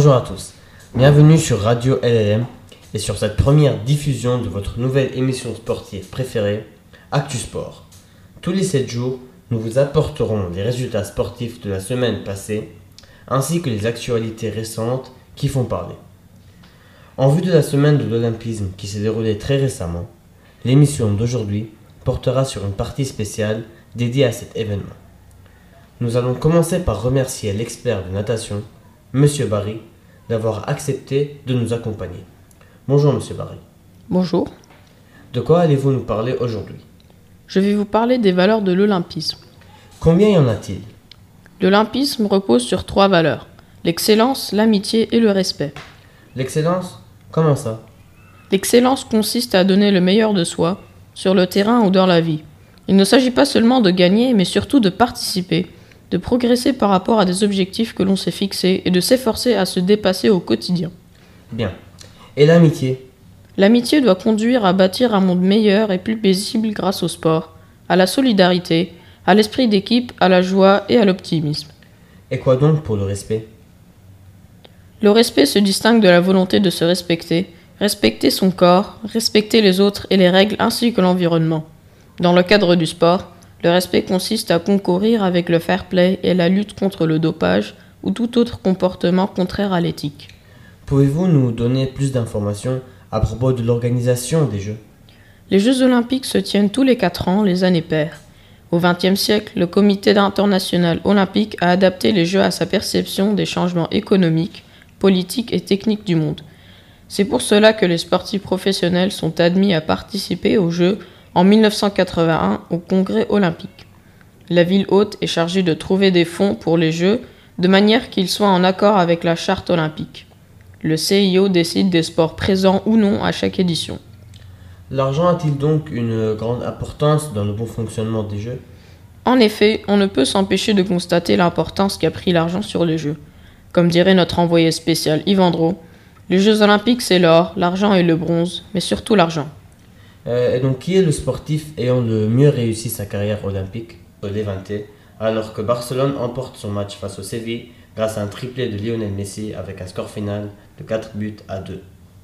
Bonjour à tous, bienvenue sur Radio LLM et sur cette première diffusion de votre nouvelle émission sportive préférée, Actu Sport. Tous les 7 jours, nous vous apporterons les résultats sportifs de la semaine passée, ainsi que les actualités récentes qui font parler. En vue de la semaine de l'Olympisme qui s'est déroulée très récemment, l'émission d'aujourd'hui portera sur une partie spéciale dédiée à cet événement. Nous allons commencer par remercier l'expert de natation, Monsieur Barry, d'avoir accepté de nous accompagner. Bonjour Monsieur Barry. Bonjour. De quoi allez-vous nous parler aujourd'hui? Je vais vous parler des valeurs de l'olympisme. Combien y en a-t-il? L'olympisme repose sur 3 valeurs: l'excellence, l'amitié et le respect. L'excellence? Comment ça? L'excellence consiste à donner le meilleur de soi, sur le terrain ou dans la vie. Il ne s'agit pas seulement de gagner, mais surtout de participer, de progresser par rapport à des objectifs que l'on s'est fixés et de s'efforcer à se dépasser au quotidien. Bien. Et l'amitié? L'amitié doit conduire à bâtir un monde meilleur et plus paisible grâce au sport, à la solidarité, à l'esprit d'équipe, à la joie et à l'optimisme. Et quoi donc pour le respect? Le respect se distingue de la volonté de se respecter, respecter son corps, respecter les autres et les règles ainsi que l'environnement. Dans le cadre du sport, le respect consiste à concourir avec le fair play et la lutte contre le dopage ou tout autre comportement contraire à l'éthique. Pouvez-vous nous donner plus d'informations à propos de l'organisation des Jeux? Les Jeux olympiques se tiennent tous les 4 ans, les années paires. Au XXe siècle, le Comité international olympique a adapté les Jeux à sa perception des changements économiques, politiques et techniques du monde. C'est pour cela que les sportifs professionnels sont admis à participer aux Jeux en 1981 au Congrès olympique. La ville hôte est chargée de trouver des fonds pour les Jeux de manière qu'ils soient en accord avec la charte olympique. Le CIO décide des sports présents ou non à chaque édition. L'argent a-t-il donc une grande importance dans le bon fonctionnement des Jeux? En effet, on ne peut s'empêcher de constater l'importance qu'a pris l'argent sur les Jeux. Comme dirait notre envoyé spécial Yvandro, les Jeux olympiques c'est l'or, l'argent et le bronze, mais surtout l'argent. Et donc, qui est le sportif ayant le mieux réussi sa carrière olympique au Levante, alors que Barcelone emporte son match face au Séville grâce à un triplé de Lionel Messi avec un score final de 4-2?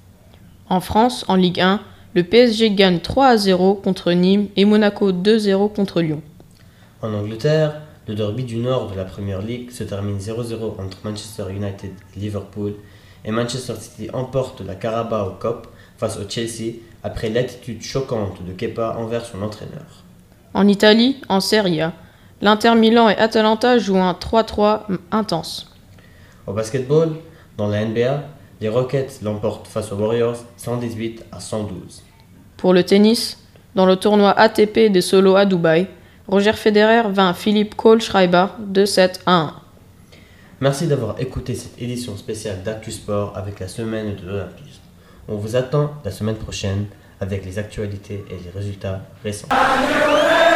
En France, en Ligue 1, le PSG gagne 3-0 contre Nîmes et Monaco 2-0 contre Lyon. En Angleterre, le derby du Nord de la Premier League se termine 0-0 entre Manchester United et Liverpool, et Manchester City emporte la Carabao Cup face au Chelsea après l'attitude choquante de Kepa envers son entraîneur. En Italie, en Serie A, l'Inter Milan et Atalanta jouent un 3-3 intense. Au basketball, dans la NBA, les Rockets l'emportent face aux Warriors 118-112. Pour le tennis, dans le tournoi ATP des solos à Dubaï, Roger Federer vainc Philippe Kohlschreiber 2-7-1. Merci d'avoir écouté cette édition spéciale d'Actu Sport avec la semaine de l'Olympisme. On vous attend la semaine prochaine avec les actualités et les résultats récents.